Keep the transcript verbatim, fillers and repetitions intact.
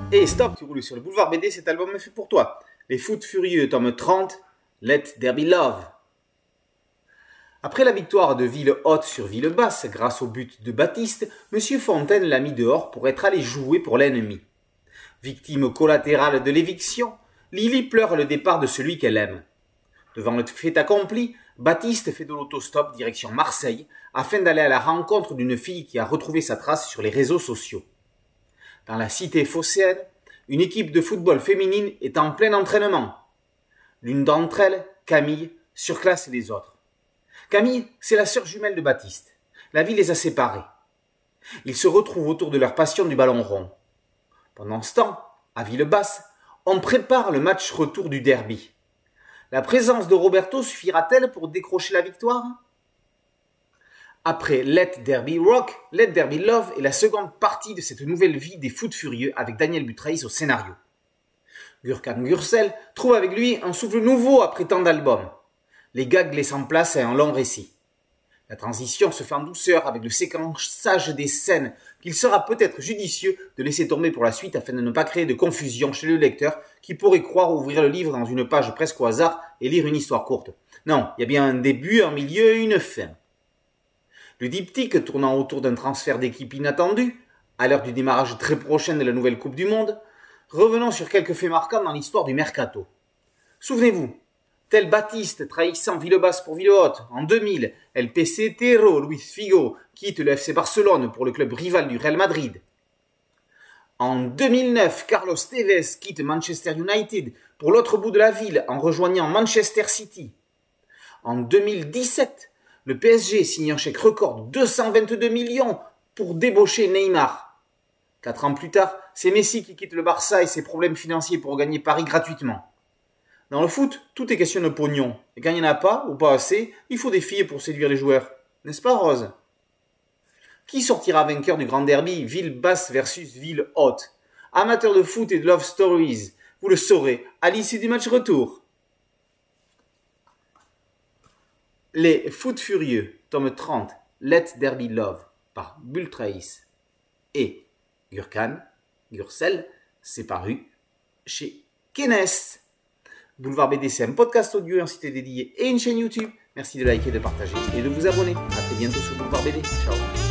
Et stop, tu roules sur le boulevard B D, cet album est fait pour toi. Les Foot Furieux, tome trente, Let There Be Love. Après la victoire de Ville-Haute sur Ville-Basse, grâce au but de Baptiste, Monsieur Fontaine l'a mis dehors pour être allé jouer pour l'ennemi. Victime collatérale de l'éviction, Lily pleure le départ de celui qu'elle aime. Devant le fait accompli, Baptiste fait de l'autostop direction Marseille afin d'aller à la rencontre d'une fille qui a retrouvé sa trace sur les réseaux sociaux. Dans la cité phocéenne, une équipe de football féminine est en plein entraînement. L'une d'entre elles, Camille, surclasse les autres. Camille, c'est la sœur jumelle de Baptiste. La vie les a séparés. Ils se retrouvent autour de leur passion du ballon rond. Pendant ce temps, à Ville-Basse, on prépare le match retour du derby. La présence de Roberto suffira-t-elle pour décrocher la victoire ? Après Let There Be Rock, Let There Be Love est la seconde partie de cette nouvelle vie des Foot Furieux avec Daniel Butreis au scénario. Gürkan Gürsel trouve avec lui un souffle nouveau après tant d'albums. Les gags laissent en place à un long récit. La transition se fait en douceur avec le séquençage des scènes qu'il sera peut-être judicieux de laisser tomber pour la suite afin de ne pas créer de confusion chez le lecteur qui pourrait croire ouvrir le livre dans une page presque au hasard et lire une histoire courte. Non, il y a bien un début, un milieu et une fin. Le diptyque tournant autour d'un transfert d'équipe inattendu, à l'heure du démarrage très prochain de la nouvelle Coupe du Monde, revenons sur quelques faits marquants dans l'histoire du mercato. Souvenez-vous, tel Baptiste trahissant Ville-Basse pour Ville-Haute, en deux mille, El Pesetero Luis Figo quitte le F C Barcelone pour le club rival du Real Madrid. En deux mille neuf, Carlos Tevez quitte Manchester United pour l'autre bout de la ville en rejoignant Manchester City. En deux mille dix-sept, le P S G signe un chèque record de deux cent vingt-deux millions pour débaucher Neymar. Quatre ans plus tard, c'est Messi qui quitte le Barça et ses problèmes financiers pour gagner Paris gratuitement. Dans le foot, tout est question de pognon. Et quand il n'y en a pas, ou pas assez, il faut des filles pour séduire les joueurs. N'est-ce pas, Rose ? Qui sortira vainqueur du grand derby Ville-Basse versus Ville-Haute ? Amateurs de foot et de love stories, vous le saurez à l'issue du match retour. Les Foot Furieux, tome trente, Let There Be Love, par Butreis et Gürkan Gürsel, c'est paru chez Kennes. Boulevard B D, c'est un podcast audio, un site dédié et une chaîne YouTube. Merci de liker, de partager et de vous abonner. A très bientôt sur Boulevard B D. Ciao.